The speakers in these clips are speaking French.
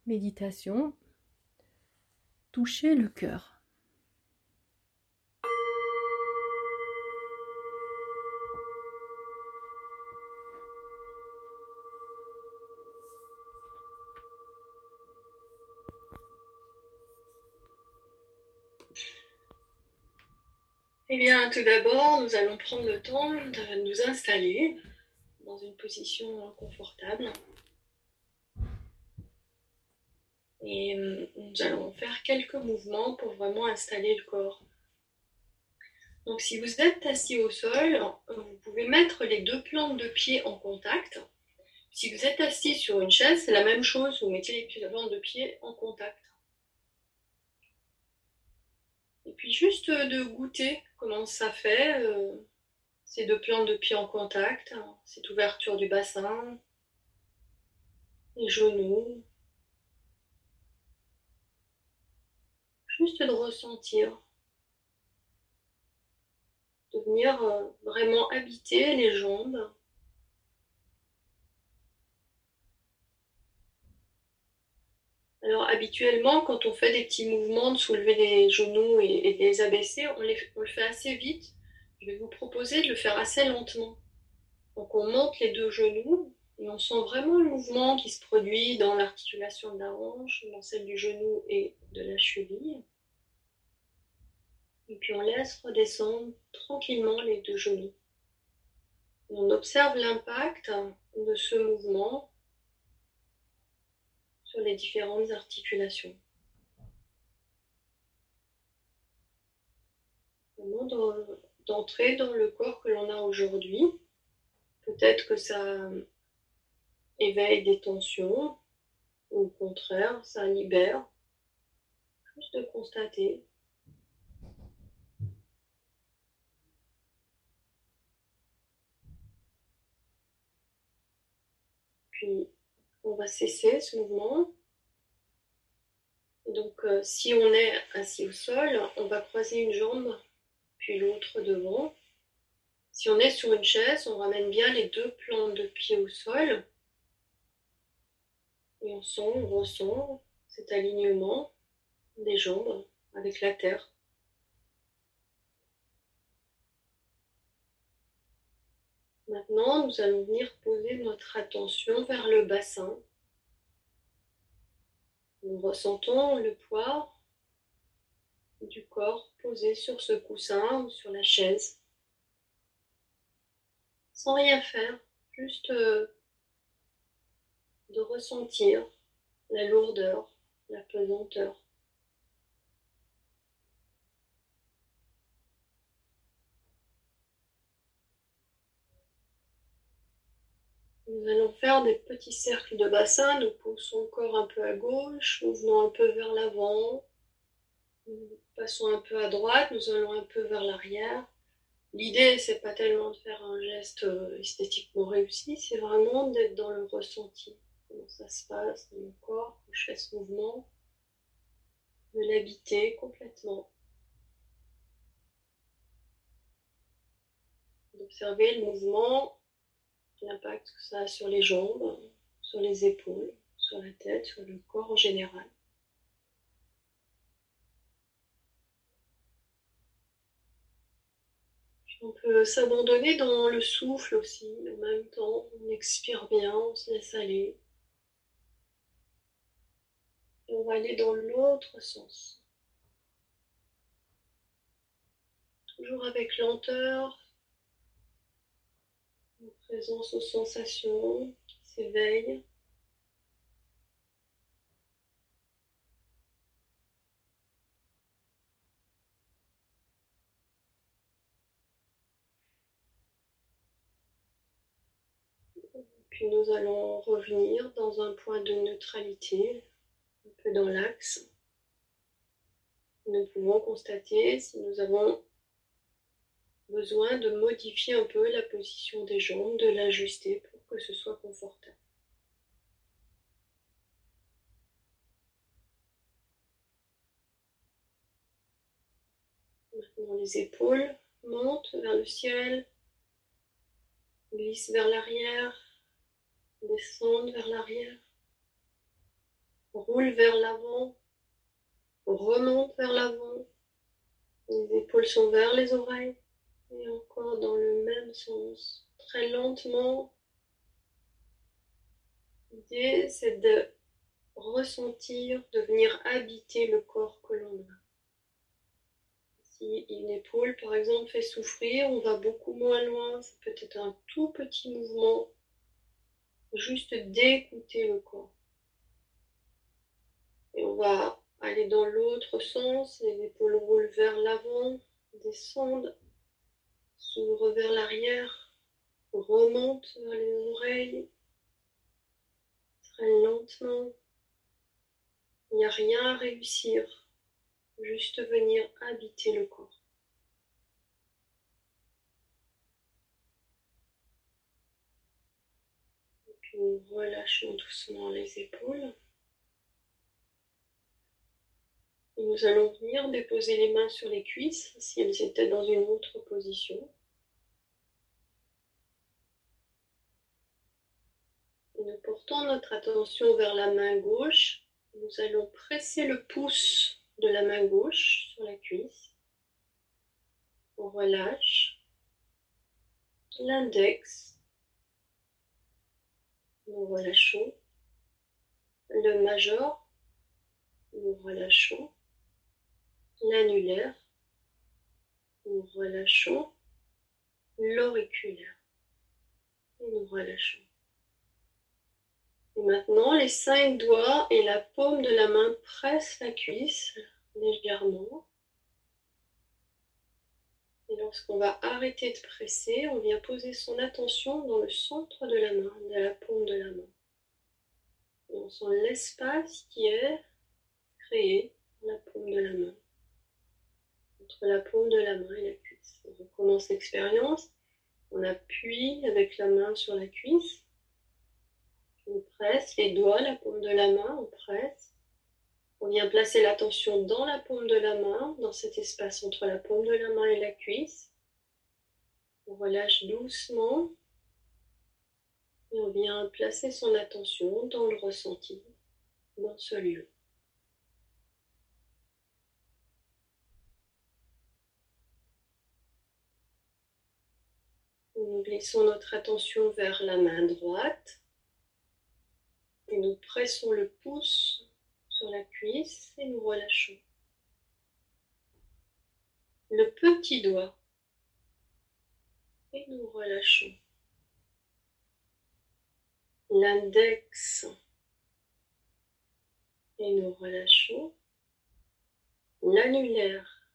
méditation, toucher le cœur. Eh bien, tout d'abord, nous allons prendre le temps de nous installer dans une position confortable. Et nous allons faire quelques mouvements pour vraiment installer le corps. Donc, si vous êtes assis au sol, vous pouvez mettre les deux plantes de pied en contact. Si vous êtes assis sur une chaise, c'est la même chose, vous mettez les plantes de pied en contact. Et puis juste de goûter comment ça fait, ces deux plantes de pied en contact, cette ouverture du bassin, les genoux. Juste de ressentir, de venir vraiment habiter les jambes. Alors habituellement, quand on fait des petits mouvements de soulever les genoux et de les abaisser, on le fait assez vite. Je vais vous proposer de le faire assez lentement. Donc on monte les deux genoux et on sent vraiment le mouvement qui se produit dans l'articulation de la hanche, dans celle du genou et de la cheville. Et puis on laisse redescendre tranquillement les deux genoux. Et on observe l'impact de ce mouvement sur les différentes articulations. Vraiment d'entrer dans le corps que l'on a aujourd'hui. Peut-être que ça éveille des tensions, ou au contraire, ça libère. Juste de constater. Puis, on va cesser ce mouvement. Donc, si on est assis au sol, on va croiser une jambe, puis l'autre devant. Si on est sur une chaise, on ramène bien les deux plantes de pied au sol. Et on ressent cet alignement des jambes avec la terre. Maintenant, nous allons venir poser notre attention vers le bassin. Nous ressentons le poids du corps posé sur ce coussin ou sur la chaise. Sans rien faire, juste de ressentir la lourdeur, la pesanteur. Nous allons faire des petits cercles de bassin, nous poussons le corps un peu à gauche, nous venons un peu vers l'avant, nous passons un peu à droite, nous allons un peu vers l'arrière. L'idée, c'est pas tellement de faire un geste esthétiquement réussi, c'est vraiment d'être dans le ressenti. Comment ça se passe dans mon corps quand je fais ce mouvement, de l'habiter complètement. D'observer le mouvement, l'impact que ça a sur les jambes, sur les épaules, sur la tête, sur le corps en général. Puis on peut s'abandonner dans le souffle aussi, en même temps, on expire bien, on se laisse aller. Et on va aller dans l'autre sens. Toujours avec lenteur, en présence aux sensations qui s'éveillent. Puis nous allons revenir dans un point de neutralité, un peu dans l'axe. Nous pouvons constater si nous avons besoin de modifier un peu la position des jambes, de l'ajuster pour que ce soit confortable. Maintenant, les épaules montent vers le ciel, glissent vers l'arrière, descendent vers l'arrière. On roule vers l'avant, remonte vers l'avant. Les épaules sont vers les oreilles. Et encore dans le même sens, très lentement. L'idée, c'est de ressentir, de venir habiter le corps que l'on a. Si une épaule, par exemple, fait souffrir, on va beaucoup moins loin. C'est peut-être un tout petit mouvement, juste d'écouter le corps. Et on va aller dans l'autre sens, les épaules roulent vers l'avant, descendent, s'ouvrent vers l'arrière, remontent vers les oreilles, très lentement. Il n'y a rien à réussir, juste venir habiter le corps. Et puis nous relâchons doucement les épaules. Et nous allons venir déposer les mains sur les cuisses si elles étaient dans une autre position. Et nous portons notre attention vers la main gauche. Nous allons presser le pouce de la main gauche sur la cuisse. On relâche l'index. Nous relâchons le majeur. Nous relâchons l'annulaire. Nous relâchons l'auriculaire. Et nous relâchons. Et maintenant, les 5 doigts et la paume de la main pressent la cuisse légèrement. Et lorsqu'on va arrêter de presser, on vient poser son attention dans le centre de la main, de la paume de la main. Et on sent l'espace qui est créé dans la paume de la main, entre la paume de la main et la cuisse. On recommence l'expérience. On appuie avec la main sur la cuisse. On presse les doigts, la paume de la main, on presse. On vient placer l'attention dans la paume de la main, dans cet espace entre la paume de la main et la cuisse. On relâche doucement et on vient placer son attention dans le ressenti, dans ce lieu. Nous glissons notre attention vers la main droite et nous pressons le pouce sur la cuisse et nous relâchons. Le petit doigt et nous relâchons. L'index et nous relâchons. L'annulaire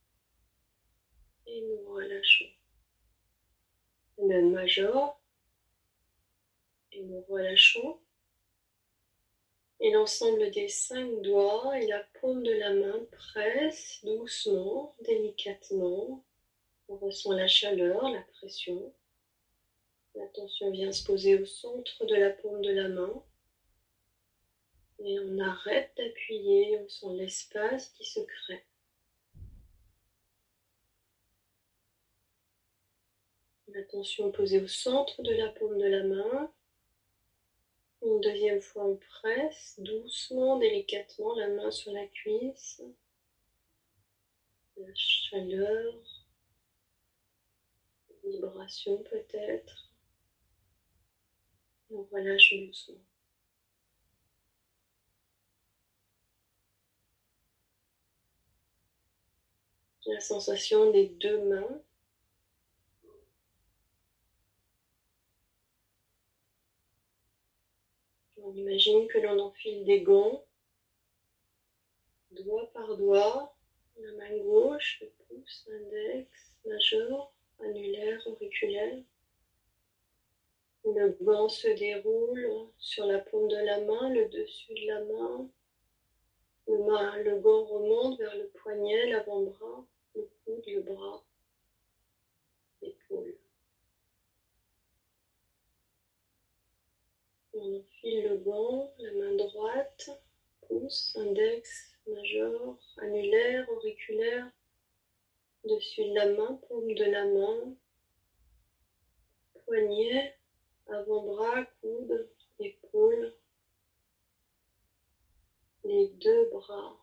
et nous relâchons. Le majeur et nous relâchons. Et l'ensemble des 5 doigts et la paume de la main pressent doucement, délicatement. On ressent la chaleur, la pression. L'attention vient se poser au centre de la paume de la main. Et on arrête d'appuyer, on sent l'espace qui se crée. L'attention posée au centre de la paume de la main. Une deuxième fois, on presse doucement, délicatement la main sur la cuisse. La chaleur, vibration peut-être. Et on relâche doucement. La sensation des 2 mains. On imagine que l'on enfile des gants, doigt par doigt, la main gauche, le pouce, l'index, majeur, annulaire, auriculaire. Le gant se déroule sur la paume de la main, le dessus de la main. Le gant remonte vers le poignet, l'avant-bras, le coude, le bras, l'épaule. On enfile le gant, la main droite, pouce, index, majeur, annulaire, auriculaire, dessus de la main, paume de la main, poignet, avant-bras, coude, épaule. bras,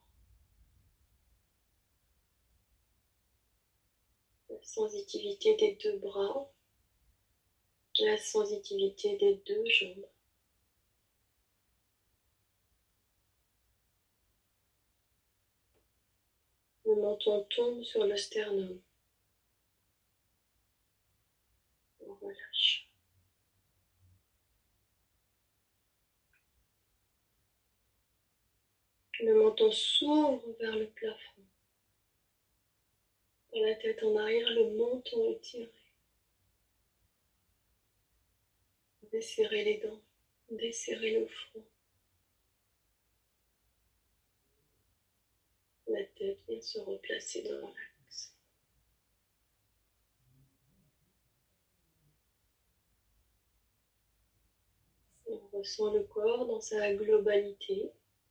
la sensibilité des deux bras, la sensibilité des deux jambes. Le menton tombe sur le sternum. On relâche. Le menton s'ouvre vers le plafond. La tête en arrière, le menton étiré. Desserrez les dents, desserrez le front. La tête vient se replacer dans l'axe. On ressent le corps dans sa globalité.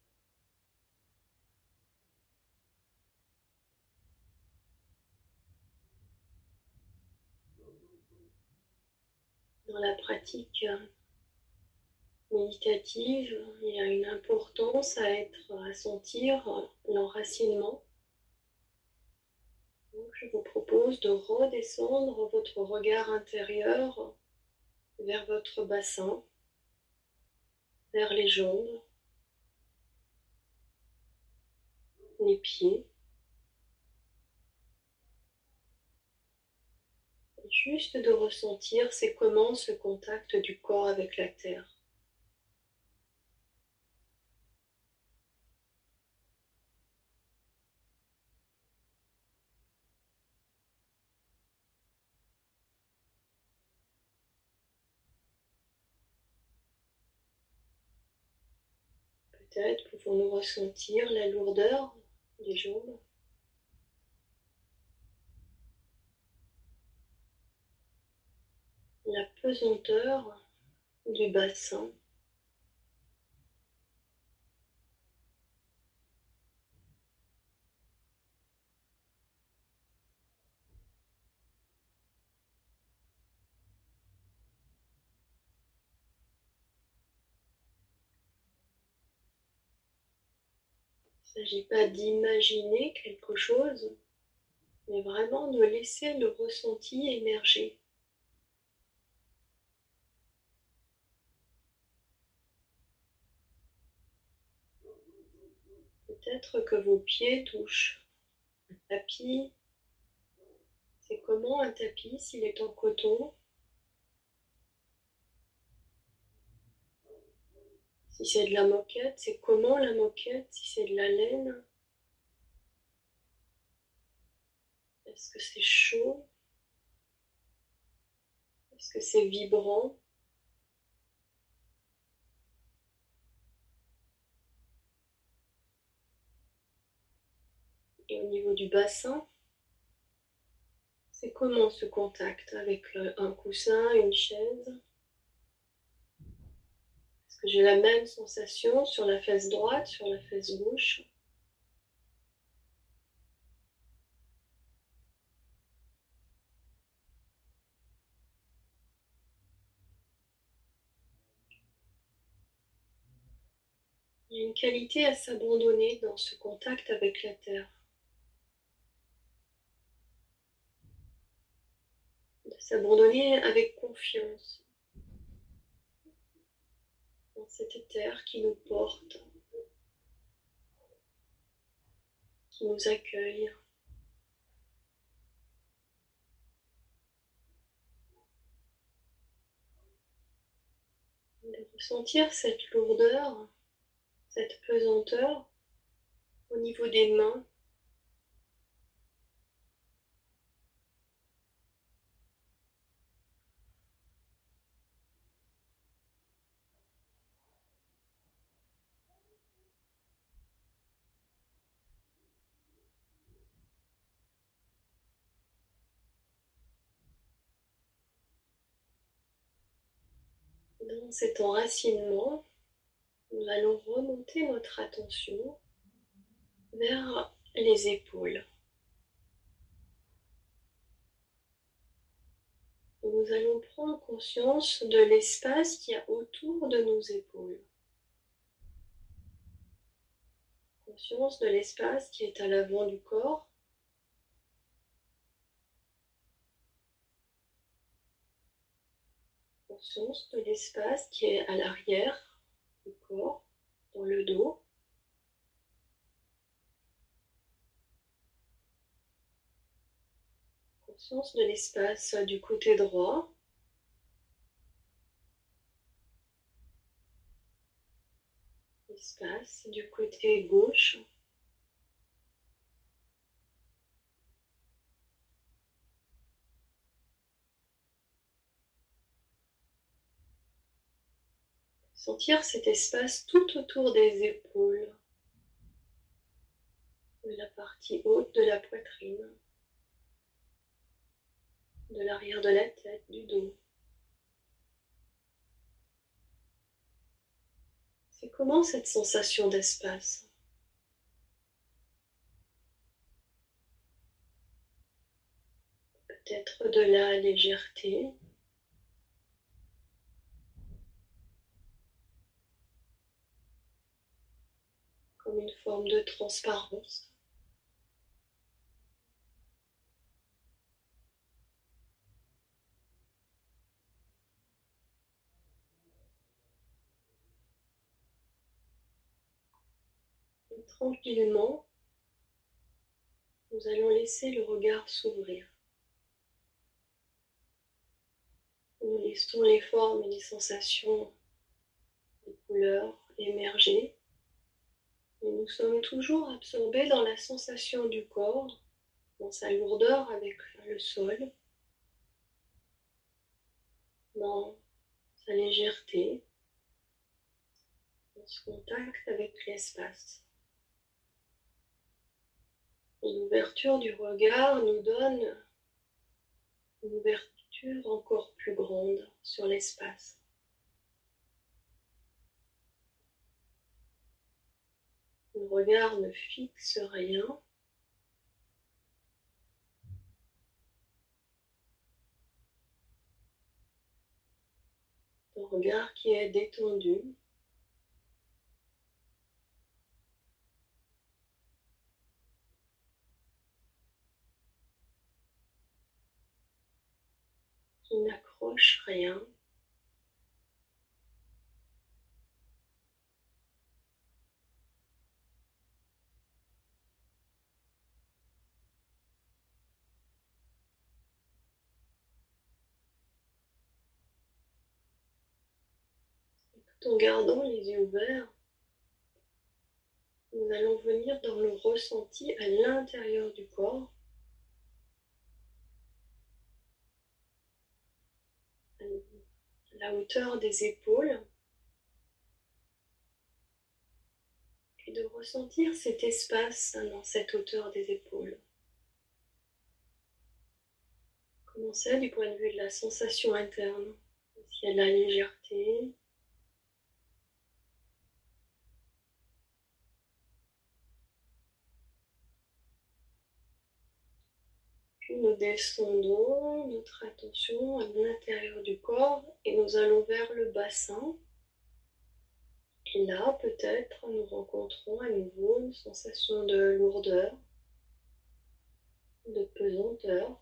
Dans la pratique méditative, il y a une importance à sentir l'enracinement. Donc, je vous propose de redescendre votre regard intérieur vers votre bassin, vers les jambes, les pieds. Juste de ressentir c'est comment ce contact du corps avec la terre. Peut-être pouvons-nous ressentir la lourdeur des jambes. La pesanteur du bassin. Il ne s'agit pas d'imaginer quelque chose, mais vraiment de laisser le ressenti émerger. Peut-être que vos pieds touchent un tapis. C'est comment un tapis s'il est en coton? Si c'est de la moquette, c'est comment la moquette? Si c'est de la laine, est-ce que c'est chaud? Est-ce que c'est vibrant? Et au niveau du bassin, c'est comment ce contact avec un coussin, une chaise? Est-ce que j'ai la même sensation sur la fesse droite, sur la fesse gauche? Il y a une qualité à s'abandonner dans ce contact avec la terre. De s'abandonner avec confiance dans cette terre qui nous porte, qui nous accueille. De ressentir cette lourdeur, cette pesanteur au niveau des mains. Dans cet enracinement, nous allons remonter notre attention vers les épaules. Nous allons prendre conscience de l'espace qu'il y a autour de nos épaules. Conscience de l'espace qui est à l'avant du corps. Conscience de l'espace qui est à l'arrière du corps, dans le dos. Conscience de l'espace du côté droit. L'espace du côté gauche. Sentir cet espace tout autour des épaules, de la partie haute de la poitrine, de l'arrière de la tête, du dos. C'est comment cette sensation d'espace? Peut-être de la légèreté, comme une forme de transparence. Et tranquillement, nous allons laisser le regard s'ouvrir. Nous laissons les formes et les sensations, les couleurs émerger. Et nous sommes toujours absorbés dans la sensation du corps, dans sa lourdeur avec le sol, dans sa légèreté, dans ce contact avec l'espace. L'ouverture du regard nous donne une ouverture encore plus grande sur l'espace. Le regard ne fixe rien. Un regard qui est détendu. Qui n'accroche rien. Tout en gardant les yeux ouverts, nous allons venir dans le ressenti à l'intérieur du corps, à la hauteur des épaules, et de ressentir cet espace dans cette hauteur des épaules. Comment c'est du point de vue de la sensation interne? S'il y a de la légèreté, puis nous descendons notre attention à l'intérieur du corps et nous allons vers le bassin. Et là, peut-être, nous rencontrons à nouveau une sensation de lourdeur, de pesanteur.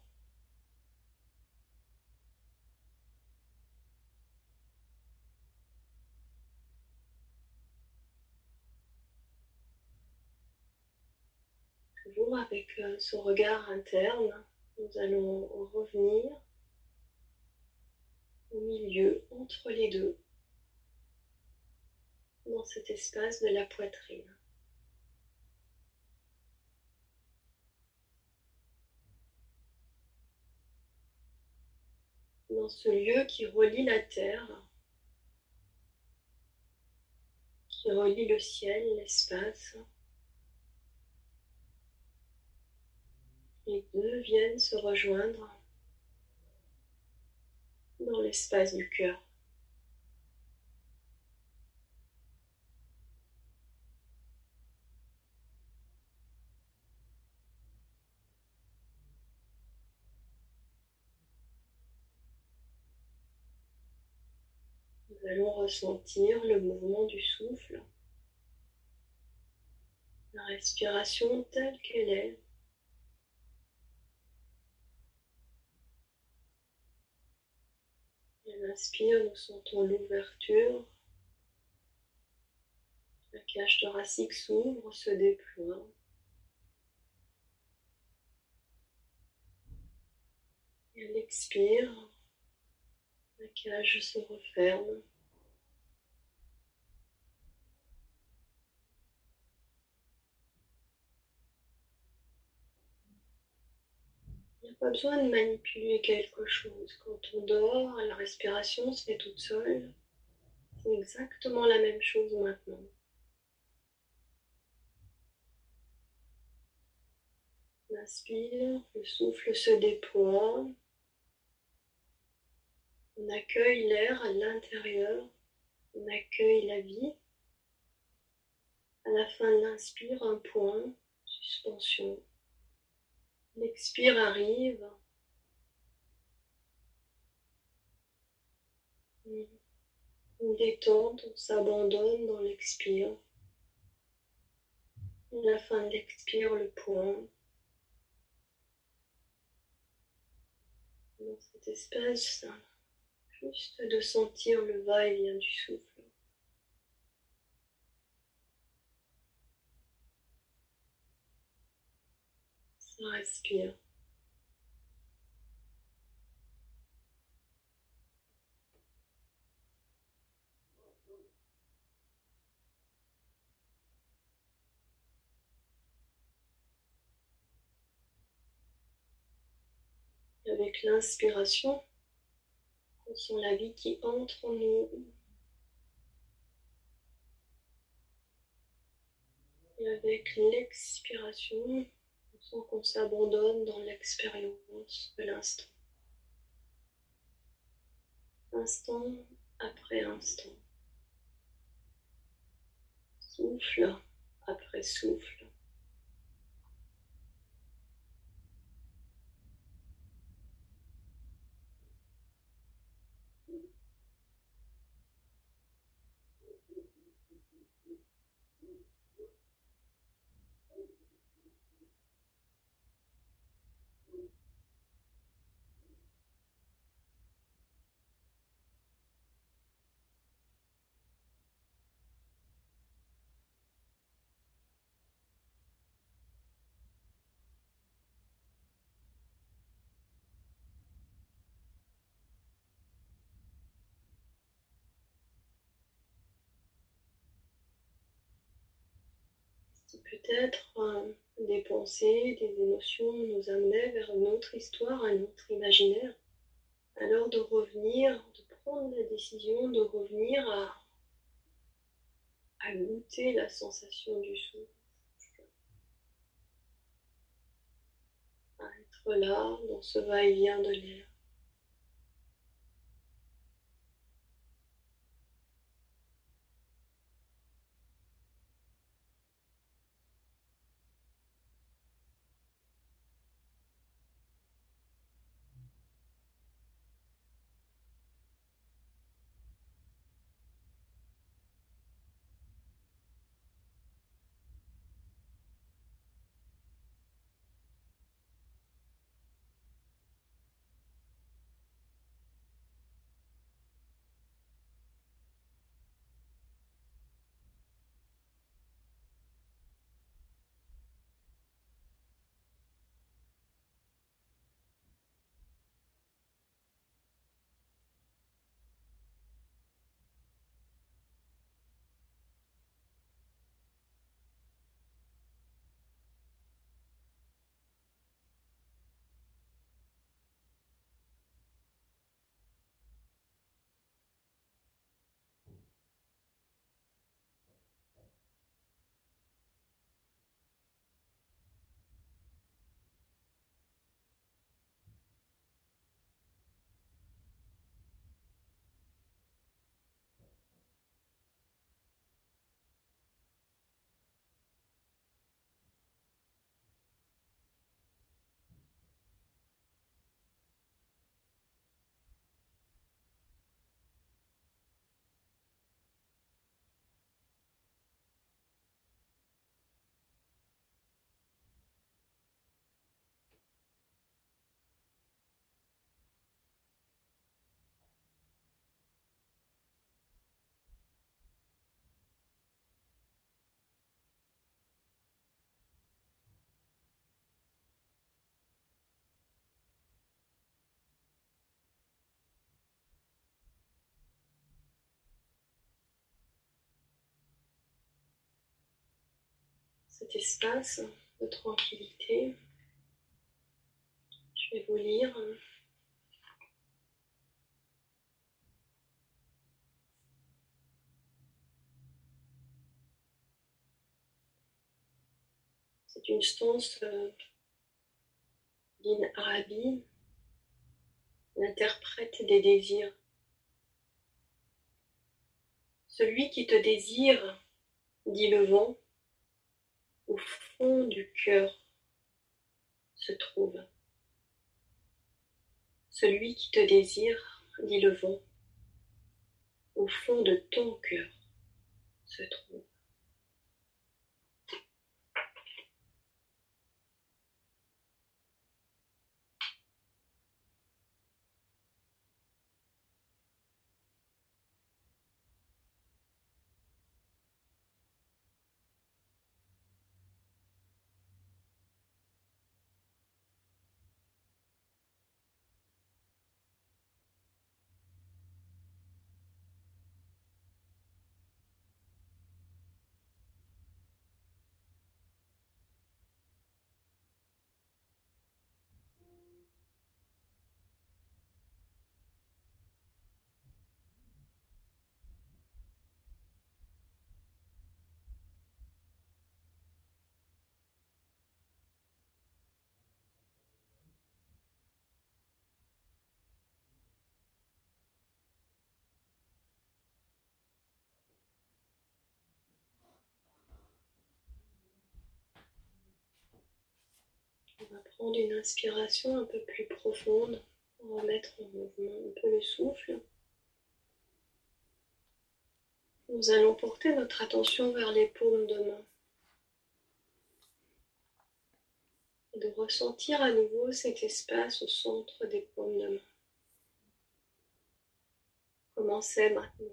Toujours avec ce regard interne, nous allons revenir au milieu, entre les deux, dans cet espace de la poitrine. Dans ce lieu qui relie la terre, qui relie le ciel, l'espace. Les deux viennent se rejoindre dans l'espace du cœur. Nous allons ressentir le mouvement du souffle, la respiration telle qu'elle est. Et à l'inspire, nous sentons l'ouverture. La cage thoracique s'ouvre, se déploie. Et à l'expire, la cage se referme. Il n'y a pas besoin de manipuler quelque chose. Quand on dort, la respiration se fait toute seule. C'est exactement la même chose maintenant. On inspire, le souffle se déploie. On accueille l'air à l'intérieur. On accueille la vie. À la fin de l'inspire, un point, suspension. L'expire arrive. Une détente, on s'abandonne dans l'expire. À la fin de l'expire, le point. Dans cette espèce juste de sentir le va-et-vient du souffle. Ça respire. Et avec l'inspiration, on sent la vie qui entre en nous. Et avec l'expiration, on sent qu'on s'abandonne dans l'expérience de l'instant. Instant après instant. Souffle après souffle. Si peut-être des pensées, des émotions nous amenaient vers une autre histoire, un autre imaginaire, alors de revenir, de prendre la décision de revenir à goûter la sensation du souffle, à être là dans ce va-et-vient de l'air. cet espace de tranquillité. Je vais vous lire. C'est une stance d'Ibn Arabi, l'interprète des désirs. Celui qui te désire, dit le vent, au fond du cœur se trouve. Celui qui te désire, dit le vent, au fond de ton cœur se trouve. On va prendre une inspiration un peu plus profonde pour remettre en mouvement un peu le souffle. Nous allons porter notre attention vers les paumes de main et de ressentir à nouveau cet espace au centre des paumes de main. Commencez maintenant.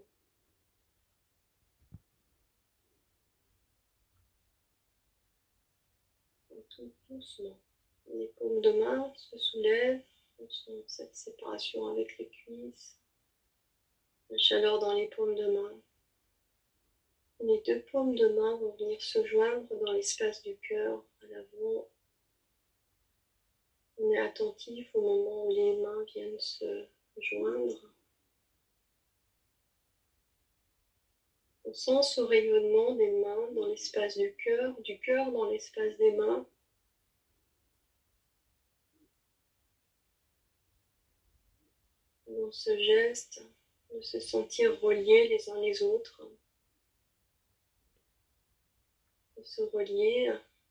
Et tout doucement. Les paumes de main se soulèvent, on sent cette séparation avec les cuisses, la chaleur dans les paumes de main. Les deux paumes de main vont venir se joindre dans l'espace du cœur à l'avant. On est attentif au moment où les mains viennent se joindre. On sent ce rayonnement des mains dans l'espace du cœur dans l'espace des mains. Dans ce geste de se sentir reliés les uns les autres, de se relier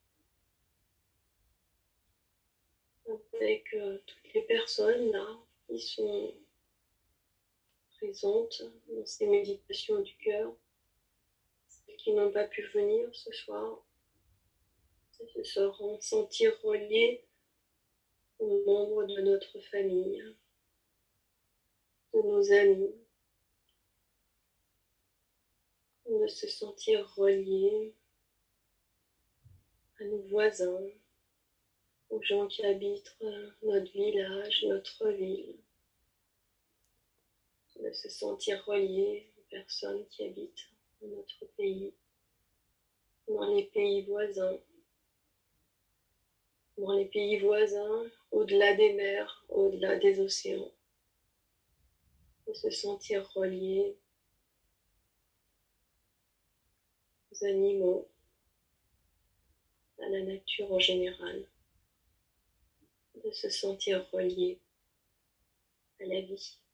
avec toutes les personnes là qui sont présentes dans ces méditations du cœur, celles qui n'ont pas pu venir ce soir, de se sentir reliés aux membres de notre famille, de nos amis, de se sentir reliés à nos voisins, aux gens qui habitent notre village, notre ville, de se sentir reliés aux personnes qui habitent dans notre pays, dans les pays voisins, au-delà des mers, au-delà des océans, de se sentir reliés aux animaux, à la nature en général, de se sentir reliés à la vie.